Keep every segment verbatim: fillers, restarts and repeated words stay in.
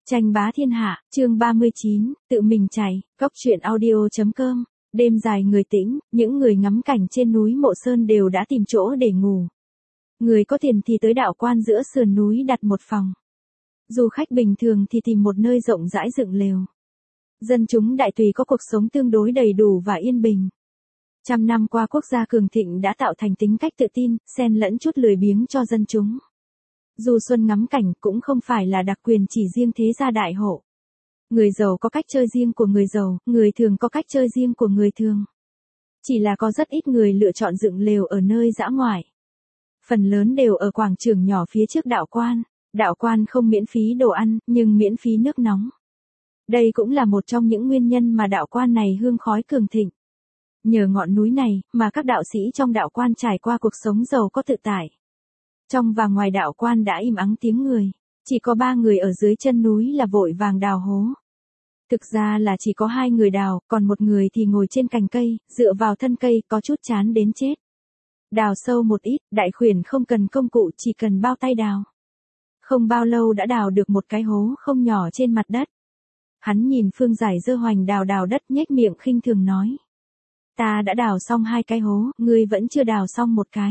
Tranh bá thiên hạ, chương ba mươi chín, tự mình chạy, góc truyện audio.com. Đêm dài người tĩnh, những người ngắm cảnh trên núi Mộ Sơn đều đã tìm chỗ để ngủ. Người có tiền thì tới đạo quan giữa sườn núi đặt một phòng. Du khách bình thường thì tìm một nơi rộng rãi dựng lều. Dân chúng đại tùy có cuộc sống tương đối đầy đủ và yên bình. Trăm năm qua quốc gia cường thịnh đã tạo thành tính cách tự tin, xen lẫn chút lười biếng cho dân chúng. Du xuân ngắm cảnh cũng không phải là đặc quyền chỉ riêng thế gia đại hộ. Người giàu có cách chơi riêng của người giàu, người thường có cách chơi riêng của người thường. Chỉ là có rất ít người lựa chọn dựng lều ở nơi dã ngoại. Phần lớn đều ở quảng trường nhỏ phía trước đạo quan. Đạo quan không miễn phí đồ ăn, nhưng miễn phí nước nóng. Đây cũng là một trong những nguyên nhân mà đạo quan này hương khói cường thịnh. Nhờ ngọn núi này, mà các đạo sĩ trong đạo quan trải qua cuộc sống giàu có tự tại. Trong và ngoài đạo quan đã im ắng tiếng người, chỉ có ba người ở dưới chân núi là vội vàng đào hố. Thực ra là chỉ có hai người đào, còn một người thì ngồi trên cành cây, dựa vào thân cây có chút chán đến chết. Đào sâu một ít, Đại Khuyển không cần công cụ chỉ cần bao tay đào. Không bao lâu đã đào được một cái hố không nhỏ trên mặt đất. Hắn nhìn Phương Giải dơ hoành đào đào đất nhếch miệng khinh thường nói. Ta đã đào xong hai cái hố, ngươi vẫn chưa đào xong một cái.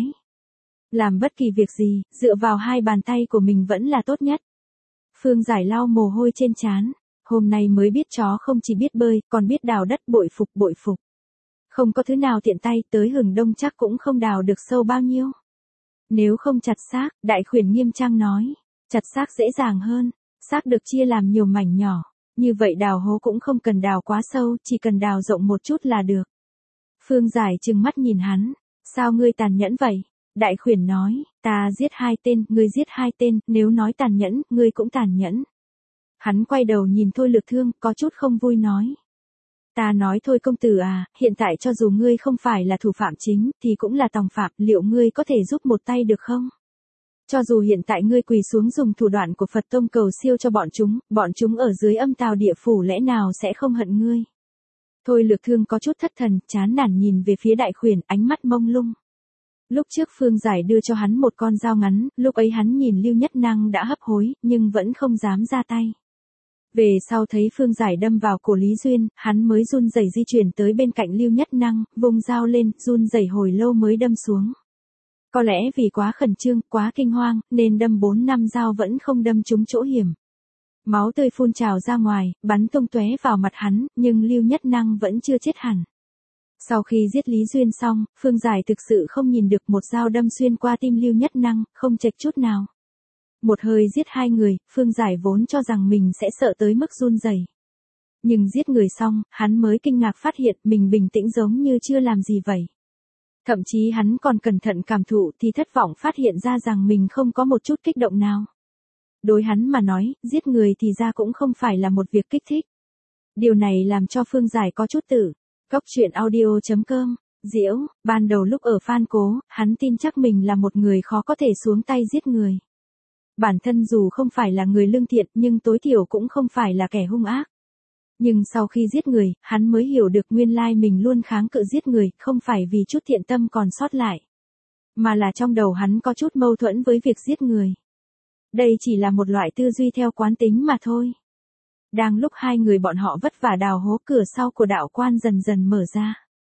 Làm bất kỳ việc gì, dựa vào hai bàn tay của mình vẫn là tốt nhất. Phương Giải lau mồ hôi trên trán, hôm nay mới biết chó không chỉ biết bơi, còn biết đào đất, bội phục bội phục. Không có thứ nào tiện tay, tới hừng đông chắc cũng không đào được sâu bao nhiêu. Nếu không chặt xác, Đại Khuyển nghiêm trang nói, chặt xác dễ dàng hơn, xác được chia làm nhiều mảnh nhỏ, như vậy đào hố cũng không cần đào quá sâu, chỉ cần đào rộng một chút là được. Phương Giải trừng mắt nhìn hắn, sao ngươi tàn nhẫn vậy? Đại Khuyển nói, ta giết hai tên, ngươi giết hai tên, nếu nói tàn nhẫn, ngươi cũng tàn nhẫn. Hắn quay đầu nhìn Thôi Lược Thương, có chút không vui nói. Ta nói thôi công tử à, hiện tại cho dù ngươi không phải là thủ phạm chính, thì cũng là tòng phạm, liệu ngươi có thể giúp một tay được không? Cho dù hiện tại ngươi quỳ xuống dùng thủ đoạn của Phật Tông cầu siêu cho bọn chúng, bọn chúng ở dưới âm tào địa phủ lẽ nào sẽ không hận ngươi? Thôi Lược Thương có chút thất thần, chán nản nhìn về phía Đại Khuyển, ánh mắt mông lung. Lúc trước Phương Giải đưa cho hắn một con dao ngắn, lúc ấy hắn nhìn Lưu Nhất Năng đã hấp hối, nhưng vẫn không dám ra tay. Về sau thấy Phương Giải đâm vào cổ Lý Duyên, hắn mới run rẩy di chuyển tới bên cạnh Lưu Nhất Năng, vung dao lên, run rẩy hồi lâu mới đâm xuống. Có lẽ vì quá khẩn trương, quá kinh hoang, nên đâm bốn năm dao vẫn không đâm trúng chỗ hiểm. Máu tươi phun trào ra ngoài, bắn tung tóe vào mặt hắn, nhưng Lưu Nhất Năng vẫn chưa chết hẳn. Sau khi giết Lý Duyên xong, Phương Giải thực sự không nhìn được một dao đâm xuyên qua tim Lưu Nhất Năng, không chệch chút nào. Một hơi giết hai người, Phương Giải vốn cho rằng mình sẽ sợ tới mức run rẩy. Nhưng giết người xong, hắn mới kinh ngạc phát hiện mình bình tĩnh giống như chưa làm gì vậy. Thậm chí hắn còn cẩn thận cảm thụ thì thất vọng phát hiện ra rằng mình không có một chút kích động nào. Đối hắn mà nói, giết người thì ra cũng không phải là một việc kích thích. Điều này làm cho Phương Giải có chút tử. Góc truyện audio.com, Diễu, ban đầu lúc ở Phan Cố, hắn tin chắc mình là một người khó có thể xuống tay giết người. Bản thân dù không phải là người lương thiện nhưng tối thiểu cũng không phải là kẻ hung ác. Nhưng sau khi giết người, hắn mới hiểu được nguyên lai mình luôn kháng cự giết người, không phải vì chút thiện tâm còn sót lại. Mà là trong đầu hắn có chút mâu thuẫn với việc giết người. Đây chỉ là một loại tư duy theo quán tính mà thôi. Đang lúc hai người bọn họ vất vả đào hố, cửa sau của đạo quan dần dần mở ra.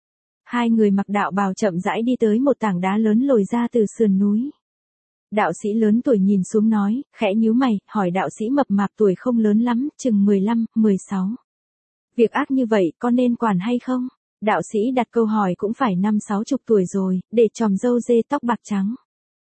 Hai người mặc đạo bào chậm rãi đi tới một tảng đá lớn lồi ra từ sườn núi. Đạo sĩ lớn tuổi nhìn xuống nói, khẽ nhíu mày, hỏi đạo sĩ mập mạp tuổi không lớn lắm, chừng mười lăm, mười sáu. Việc ác như vậy có nên quản hay không? Đạo sĩ đặt câu hỏi cũng phải năm sáu chục tuổi rồi, để tròm râu dê tóc bạc trắng.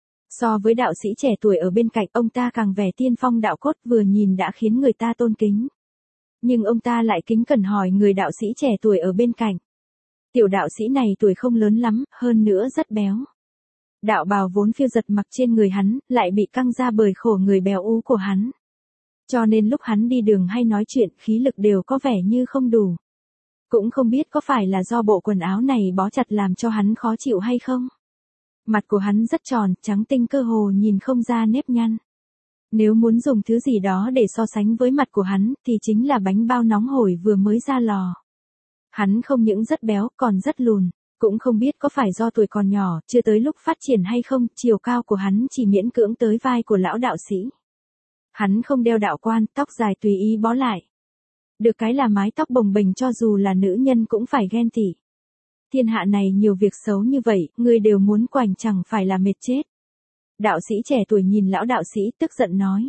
So với đạo sĩ trẻ tuổi ở bên cạnh, ông ta càng vẻ tiên phong đạo cốt, vừa nhìn đã khiến người ta tôn kính. Nhưng ông ta lại kính cẩn hỏi người đạo sĩ trẻ tuổi ở bên cạnh. Tiểu đạo sĩ này tuổi không lớn lắm, hơn nữa rất béo. Đạo bào vốn phiêu giật mặc trên người hắn, lại bị căng ra bởi khổ người béo ú của hắn. Cho nên lúc hắn đi đường hay nói chuyện, khí lực đều có vẻ như không đủ. Cũng không biết có phải là do bộ quần áo này bó chặt làm cho hắn khó chịu hay không. Mặt của hắn rất tròn, trắng tinh, cơ hồ nhìn không ra nếp nhăn. Nếu muốn dùng thứ gì đó để so sánh với mặt của hắn, thì chính là bánh bao nóng hổi vừa mới ra lò. Hắn không những rất béo, còn rất lùn. Cũng không biết có phải do tuổi còn nhỏ, chưa tới lúc phát triển hay không, chiều cao của hắn chỉ miễn cưỡng tới vai của lão đạo sĩ. Hắn không đeo đạo quan, tóc dài tùy ý bó lại. Được cái là mái tóc bồng bềnh, cho dù là nữ nhân cũng phải ghen tị. Thiên hạ này nhiều việc xấu như vậy, ngươi đều muốn quành, chẳng phải là mệt chết. Đạo sĩ trẻ tuổi nhìn lão đạo sĩ tức giận nói.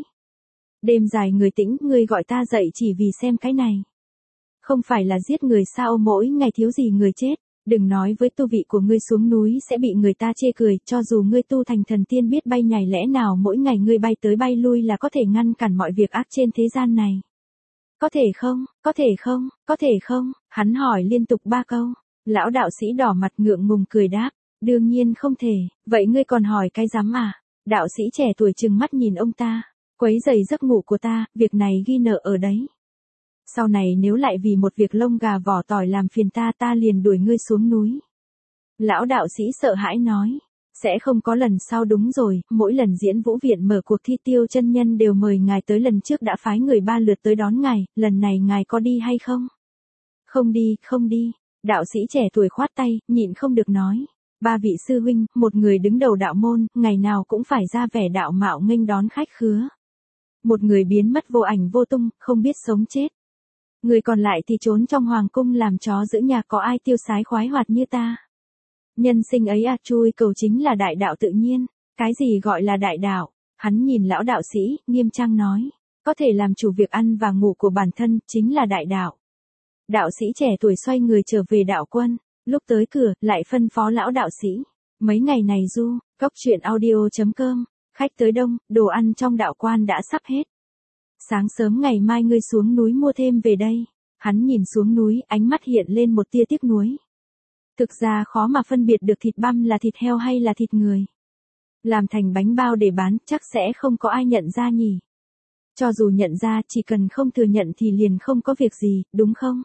Đêm dài người tĩnh, ngươi gọi ta dậy chỉ vì xem cái này. Không phải là giết người sao, mỗi ngày thiếu gì người chết. Đừng nói với tu vị của ngươi xuống núi sẽ bị người ta chê cười, cho dù ngươi tu thành thần tiên biết bay nhảy, lẽ nào mỗi ngày ngươi bay tới bay lui là có thể ngăn cản mọi việc ác trên thế gian này. Có thể không, có thể không, có thể không, hắn hỏi liên tục ba câu. Lão đạo sĩ đỏ mặt ngượng ngùng cười đáp, đương nhiên không thể, vậy ngươi còn hỏi cái dám à? Đạo sĩ trẻ tuổi trừng mắt nhìn ông ta, quấy rầy giấc ngủ của ta, việc này ghi nợ ở đấy. Sau này nếu lại vì một việc lông gà vỏ tỏi làm phiền ta, ta liền đuổi ngươi xuống núi. Lão đạo sĩ sợ hãi nói, sẽ không có lần sau. Đúng rồi, mỗi lần diễn vũ viện mở cuộc thi Tiêu chân nhân đều mời ngài tới, lần trước đã phái người ba lượt tới đón ngài, lần này ngài có đi hay không? Không đi, không đi. Đạo sĩ trẻ tuổi khoát tay, nhịn không được nói. Ba vị sư huynh, một người đứng đầu đạo môn, ngày nào cũng phải ra vẻ đạo mạo nghênh đón khách khứa. Một người biến mất vô ảnh vô tung, không biết sống chết. Người còn lại thì trốn trong hoàng cung làm chó giữ nhà, có ai tiêu sái khoái hoạt như ta. Nhân sinh ấy à, chui cầu chính là đại đạo tự nhiên. Cái gì gọi là đại đạo? Hắn nhìn lão đạo sĩ, nghiêm trang nói. Có thể làm chủ việc ăn và ngủ của bản thân, chính là đại đạo. Đạo sĩ trẻ tuổi xoay người trở về đạo quân. Lúc tới cửa, lại phân phó lão đạo sĩ. Mấy ngày này du, cốc truyện audio chấm com, khách tới đông, đồ ăn trong đạo quan đã sắp hết. Sáng sớm ngày mai ngươi xuống núi mua thêm về đây. Hắn nhìn xuống núi, ánh mắt hiện lên một tia tiếc nuối. Thực ra khó mà phân biệt được thịt băm là thịt heo hay là thịt người. Làm thành bánh bao để bán, chắc sẽ không có ai nhận ra nhỉ. Cho dù nhận ra, chỉ cần không thừa nhận thì liền không có việc gì, đúng không?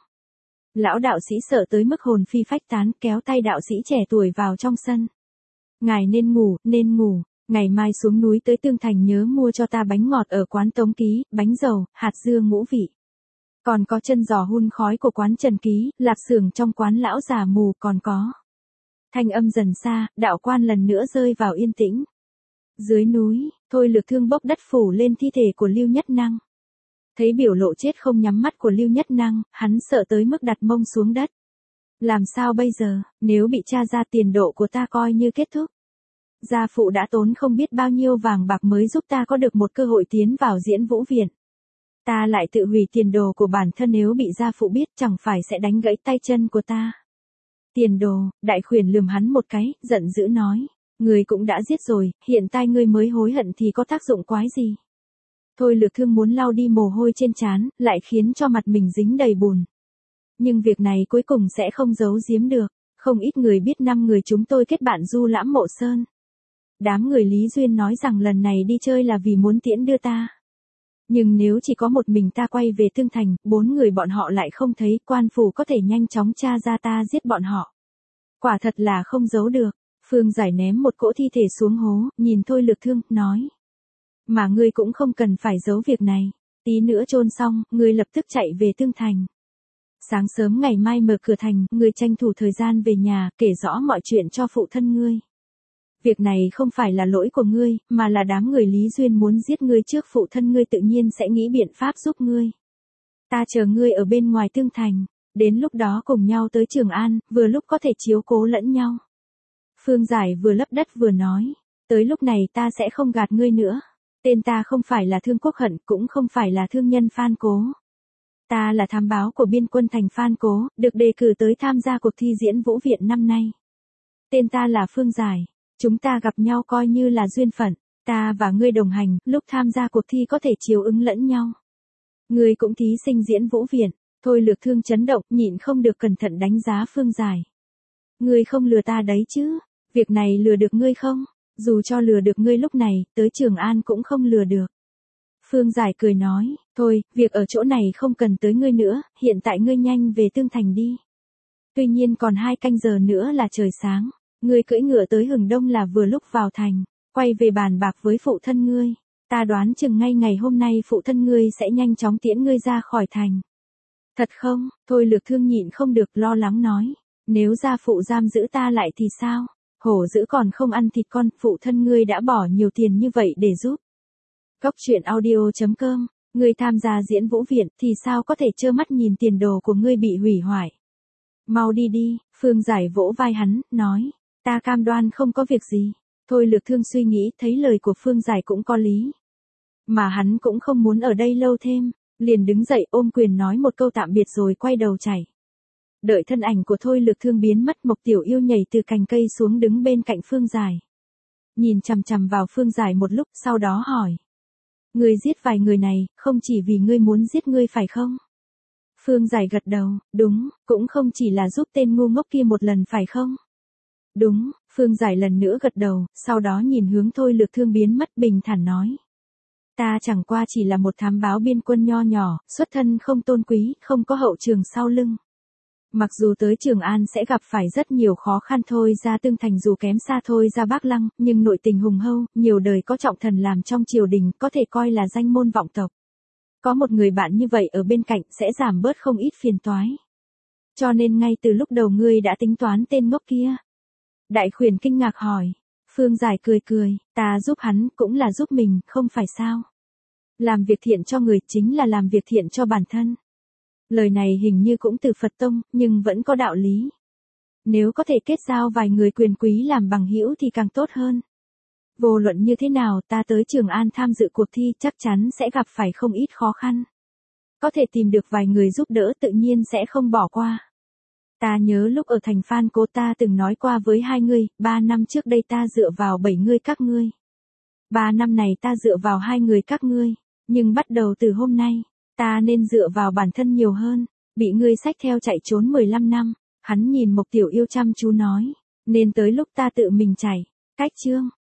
Lão đạo sĩ sợ tới mức hồn phi phách tán, kéo tay đạo sĩ trẻ tuổi vào trong sân. Ngài nên ngủ, nên ngủ. Ngày mai xuống núi tới Tương Thành nhớ mua cho ta bánh ngọt ở quán Tống Ký, bánh dầu, hạt dưa ngũ vị. Còn có chân giò hun khói của quán Trần Ký, lạp xưởng trong quán lão già mù còn có. Thanh âm dần xa, đạo quan lần nữa rơi vào yên tĩnh. Dưới núi, Thôi Lược Thương bốc đất phủ lên thi thể của Lưu Nhất Năng. Thấy biểu lộ chết không nhắm mắt của Lưu Nhất Năng, hắn sợ tới mức đặt mông xuống đất. Làm sao bây giờ, nếu bị tra ra tiền độ của ta coi như kết thúc. Gia phụ đã tốn không biết bao nhiêu vàng bạc mới giúp ta có được một cơ hội tiến vào diễn vũ viện. Ta lại tự hủy tiền đồ của bản thân, nếu bị gia phụ biết chẳng phải sẽ đánh gãy tay chân của ta. Tiền đồ, đại khuyển lườm hắn một cái, giận dữ nói. Người cũng đã giết rồi, hiện tại ngươi mới hối hận thì có tác dụng quái gì. Thôi Lược Thương muốn lau đi mồ hôi trên trán, lại khiến cho mặt mình dính đầy bùn. Nhưng việc này cuối cùng sẽ không giấu giếm được. Không ít người biết năm người chúng tôi kết bạn du lãm Mộ Sơn. Đám người Lý Duyên nói rằng lần này đi chơi là vì muốn tiễn đưa ta. Nhưng nếu chỉ có một mình ta quay về Tương Thành, bốn người bọn họ lại không thấy, quan phủ có thể nhanh chóng tra ra ta giết bọn họ. Quả thật là không giấu được. Phương Giải ném một cỗ thi thể xuống hố, nhìn Thôi Lược Thương, nói. Mà ngươi cũng không cần phải giấu việc này. Tí nữa chôn xong, ngươi lập tức chạy về Tương Thành. Sáng sớm ngày mai mở cửa thành, ngươi tranh thủ thời gian về nhà, kể rõ mọi chuyện cho phụ thân ngươi. Việc này không phải là lỗi của ngươi, mà là đám người Lý Duyên muốn giết ngươi trước phụ thân ngươi, tự nhiên sẽ nghĩ biện pháp giúp ngươi. Ta chờ ngươi ở bên ngoài Tương Thành, đến lúc đó cùng nhau tới Trường An, vừa lúc có thể chiếu cố lẫn nhau. Phương Giải vừa lấp đất vừa nói, tới lúc này ta sẽ không gạt ngươi nữa. Tên ta không phải là Thương Quốc Hận, cũng không phải là thương nhân Phan Cố. Ta là thám báo của biên quân thành Phan Cố, được đề cử tới tham gia cuộc thi diễn vũ viện năm nay. Tên ta là Phương Giải. Chúng ta gặp nhau coi như là duyên phận, ta và ngươi đồng hành, lúc tham gia cuộc thi có thể chiếu ứng lẫn nhau. Ngươi cũng thí sinh diễn vũ viện. Thôi Lược Thương chấn động, nhịn không được cẩn thận đánh giá Phương Giải. Ngươi không lừa ta đấy chứ? Việc này lừa được ngươi không? Dù cho lừa được ngươi lúc này, tới Trường An cũng không lừa được. Phương Giải cười nói, thôi, việc ở chỗ này không cần tới ngươi nữa, hiện tại ngươi nhanh về Tương Thành đi. Tuy nhiên còn hai canh giờ nữa là trời sáng. Ngươi cưỡi ngựa tới Hừng Đông là vừa lúc vào thành, quay về bàn bạc với phụ thân ngươi. Ta đoán chừng ngay ngày hôm nay phụ thân ngươi sẽ nhanh chóng tiễn ngươi ra khỏi thành. Thật không? Thôi Lược Thương nhịn không được lo lắng nói. Nếu gia phụ giam giữ ta lại thì sao? Hổ dữ còn không ăn thịt con, phụ thân ngươi đã bỏ nhiều tiền như vậy để giúp. Góc truyện audio chấm com, ngươi tham gia diễn vũ viện thì sao có thể trơ mắt nhìn tiền đồ của ngươi bị hủy hoại. Mau đi đi, Phương Giải vỗ vai hắn, nói, ta cam đoan không có việc gì. Thôi Lược Thương suy nghĩ thấy lời của Phương Giải cũng có lý. Mà hắn cũng không muốn ở đây lâu thêm, liền đứng dậy ôm quyền nói một câu tạm biệt rồi quay đầu chạy. Đợi thân ảnh của Thôi Lược Thương biến mất, Mộc Tiểu Yêu nhảy từ cành cây xuống đứng bên cạnh Phương Giải. Nhìn chằm chằm vào Phương Giải một lúc sau đó hỏi. Ngươi giết vài người này, không chỉ vì ngươi muốn giết ngươi phải không? Phương Giải gật đầu, đúng, cũng không chỉ là giúp tên ngu ngốc kia một lần phải không? Đúng, Phương Giải lần nữa gật đầu, sau đó nhìn hướng Thôi Lược Thương biến mất bình thản nói. Ta chẳng qua chỉ là một thám báo biên quân nho nhỏ, xuất thân không tôn quý, không có hậu trường sau lưng. Mặc dù tới Trường An sẽ gặp phải rất nhiều khó khăn thôi ra Tương Thành dù kém xa thôi ra Bác Lăng, nhưng nội tình hùng hâu, nhiều đời có trọng thần làm trong triều đình, có thể coi là danh môn vọng tộc. Có một người bạn như vậy ở bên cạnh sẽ giảm bớt không ít phiền toái. Cho nên ngay từ lúc đầu ngươi đã tính toán tên ngốc kia. Đại Khuyển kinh ngạc hỏi. Phương Giải cười cười, ta giúp hắn cũng là giúp mình, không phải sao. Làm việc thiện cho người chính là làm việc thiện cho bản thân. Lời này hình như cũng từ Phật Tông, nhưng vẫn có đạo lý. Nếu có thể kết giao vài người quyền quý làm bằng hữu thì càng tốt hơn. Vô luận như thế nào ta tới Trường An tham dự cuộc thi chắc chắn sẽ gặp phải không ít khó khăn. Có thể tìm được vài người giúp đỡ tự nhiên sẽ không bỏ qua. Ta nhớ lúc ở thành Phan Cố ta từng nói qua với hai người, ba năm trước đây ta dựa vào bảy người các ngươi. Ba năm này ta dựa vào hai người các ngươi, nhưng bắt đầu từ hôm nay, ta nên dựa vào bản thân nhiều hơn, bị ngươi xách theo chạy trốn mười lăm năm, hắn nhìn Mộc Tiểu Yêu chăm chú nói, nên tới lúc ta tự mình chạy, cách chương.